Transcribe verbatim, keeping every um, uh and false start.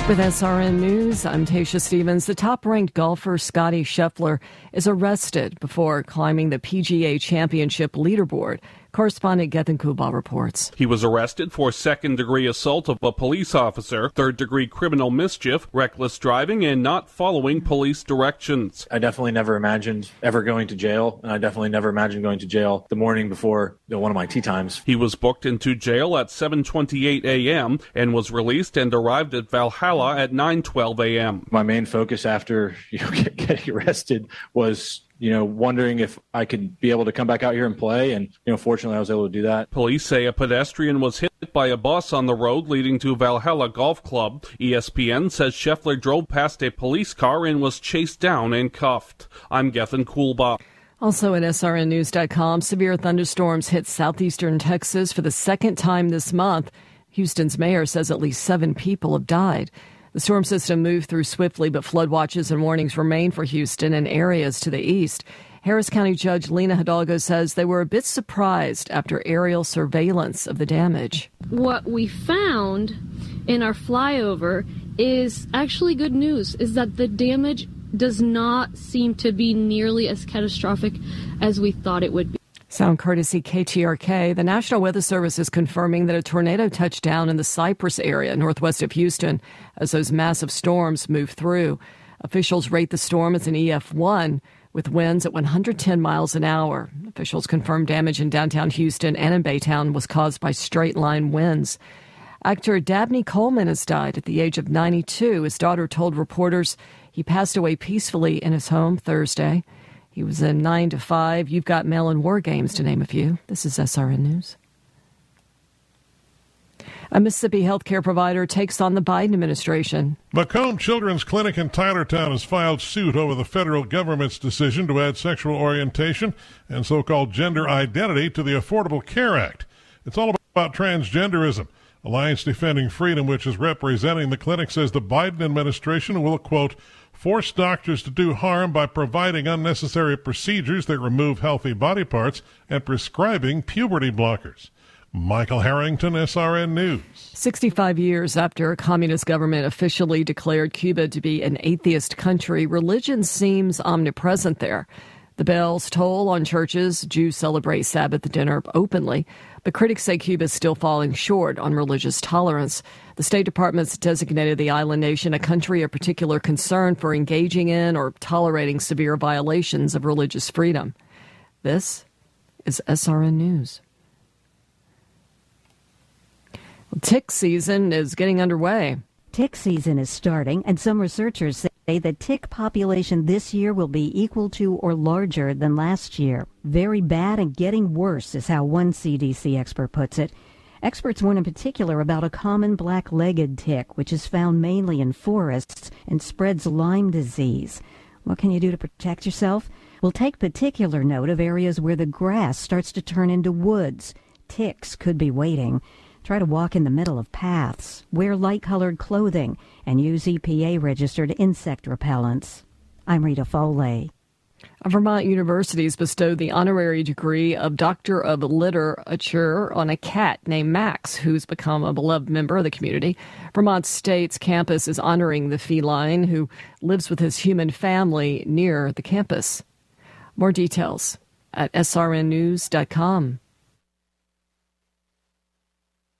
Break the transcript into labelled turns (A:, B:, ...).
A: With S R N News, I'm Tasha Stevens. The top-ranked golfer Scottie Scheffler is arrested before climbing the P G A Championship leaderboard. Correspondent Gethin Kuba reports.
B: He was arrested for second-degree assault of a police officer, third-degree criminal mischief, reckless driving, and not following police directions.
C: I definitely never imagined ever going to jail, and I definitely never imagined going to jail the morning before you know, one of my tee times.
B: He was booked into jail at seven twenty-eight a.m. and was released and arrived at Valhalla at nine twelve a.m.
C: My main focus after you know, getting arrested was you know, wondering if I could be able to come back out here and play. And, you know, fortunately I was able to do that.
B: Police say a pedestrian was hit by a bus on the road leading to Valhalla Golf Club. E S P N says Scheffler drove past a police car and was chased down and cuffed. I'm Gethin Kuhlbach.
A: Also at S R N news dot com, severe thunderstorms hit southeastern Texas for the second time this month. Houston's mayor says at least seven people have died. The storm system moved through swiftly, but flood watches and warnings remain for Houston and areas to the east. Harris County Judge Lena Hidalgo says they were a bit surprised after aerial surveillance of the damage.
D: What we found in our flyover is actually good news, is that the damage does not seem to be nearly as catastrophic as we thought it would be.
A: Sound courtesy K T R K. The National Weather Service is confirming that a tornado touched down in the Cypress area northwest of Houston as those massive storms move through. Officials rate the storm as an E F one with winds at one hundred ten miles an hour. Officials confirm damage in downtown Houston and in Baytown was caused by straight-line winds. Actor Dabney Coleman has died at the age of ninety-two. His daughter told reporters he passed away peacefully in his home Thursday. He was in nine to five. You've got Mail and War Games, to name a few. This is S R N News. A Mississippi healthcare provider takes on the Biden administration.
E: Macomb Children's Clinic in Tylertown has filed suit over the federal government's decision to add sexual orientation and so-called gender identity to the Affordable Care Act. It's all about transgenderism. Alliance Defending Freedom, which is representing the clinic, says the Biden administration will, quote, force doctors to do harm by providing unnecessary procedures that remove healthy body parts and prescribing puberty blockers. Michael Harrington, S R N News.
A: sixty-five years after a communist government officially declared Cuba to be an atheist country, religion seems omnipresent there. The bells toll on churches. Jews celebrate Sabbath dinner openly. But critics say Cuba is still falling short on religious tolerance. The State Department's designated the island nation a country of particular concern for engaging in or tolerating severe violations of religious freedom. This is S R N News. Well, tick season is getting underway.
F: Tick season is starting, and some researchers say the tick population this year will be equal to or larger than last year. Very bad and getting worse is how one C D C expert puts it. Experts warn in particular about a common black-legged tick, which is found mainly in forests and spreads Lyme disease. What can you do to protect yourself? Well, take particular note of areas where the grass starts to turn into woods. Ticks could be waiting. Try to walk in the middle of paths, wear light-colored clothing, and use E P A-registered insect repellents. I'm Rita Foley.
A: Vermont University has bestowed the honorary degree of Doctor of Literature on a cat named Max, who's become a beloved member of the community. Vermont State's campus is honoring the feline who lives with his human family near the campus. More details at S R N news dot com.